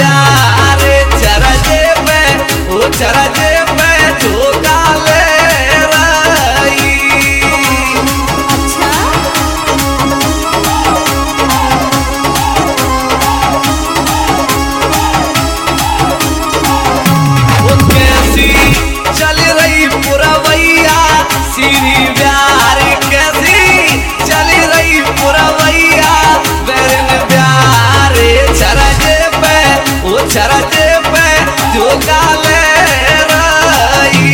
प्यार चरजे पे ओ चरजे पे झोंका ले रही। वो कैसी चल रही पुरवैया सीरी प्यार कैसी चल रही पुरवैया बैरन प्यार चरजे पे ओ चरजे पे झोंका ले रही।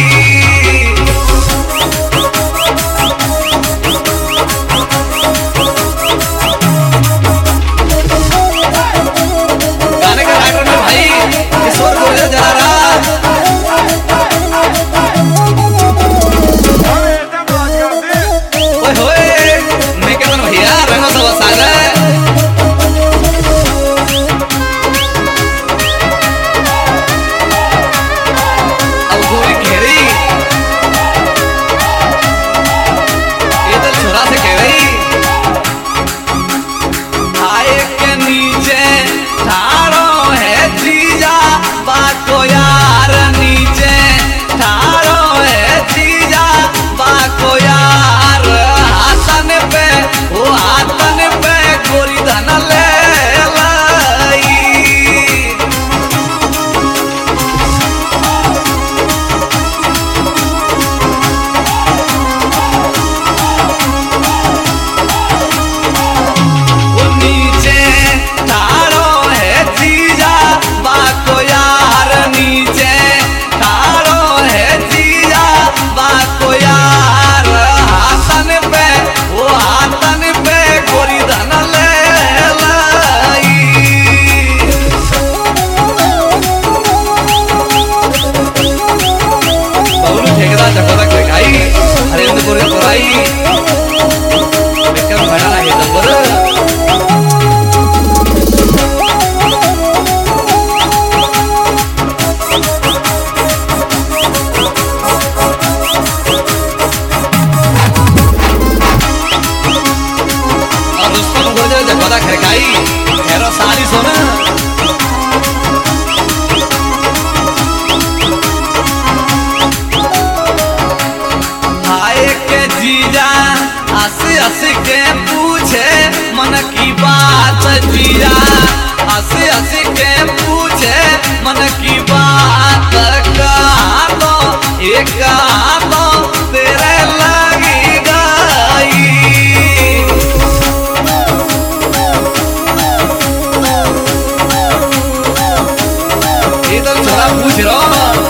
गाने का राइटर में भाई किशोर को जला रहा हंस के पूछे मन की बात जीरा हंस हंस के पूछे मन की बात कहा तो एक तो तेरे लगी गई। ये तो छोरा पूछ रहा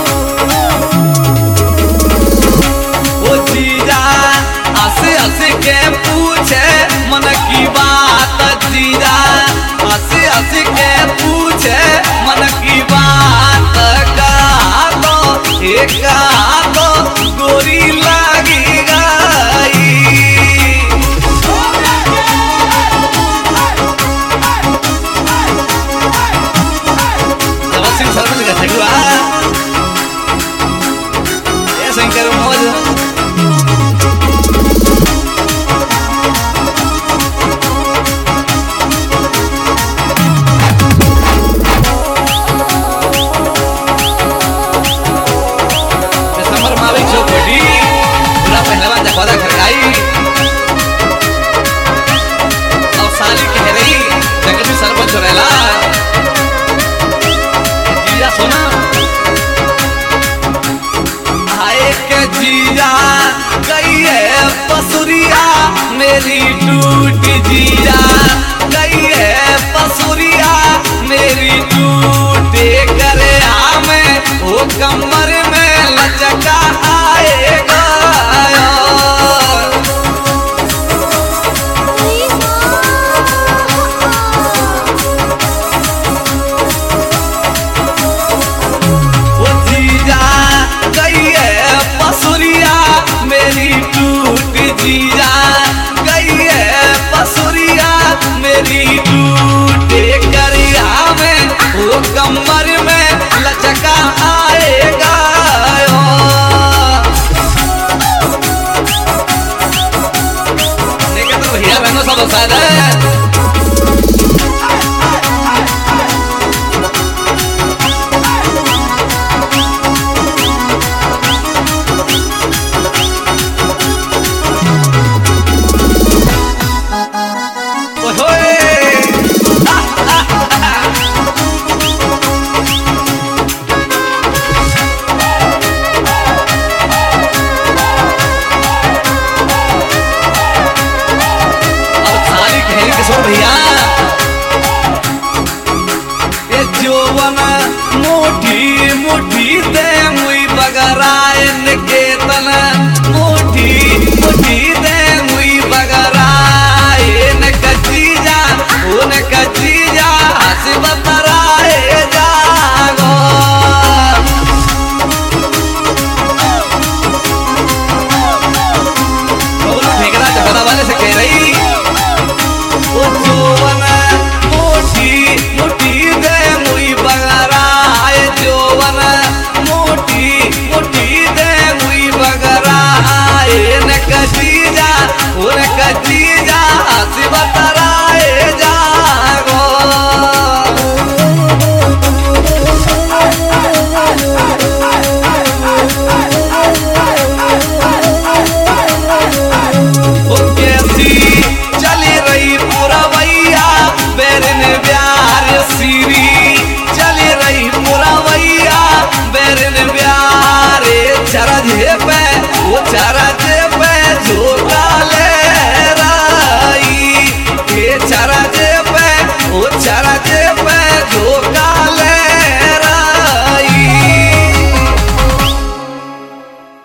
हंस के पूछे मन की बात जीरा हंस हंस के पूछे मन की बात कहा तो एक तो गोरी लगी गई। सिंह सरपंच का ठगुआ ये शंकर मौज मेरी टूट जीरा गई है पसुरिया मेरी टूटे करे हमें वो कमर में लचका आएगा। वो जीरा गई है पसुरिया मेरी टूट जीरा पसुरिया मेरी टूटे करिया में वो कमर में लचका आएगा। देखा तो भैया बहनों सब साथ है जोवन मुठी मुठी दे मुई बगरायन के तन मुठी मुठी दे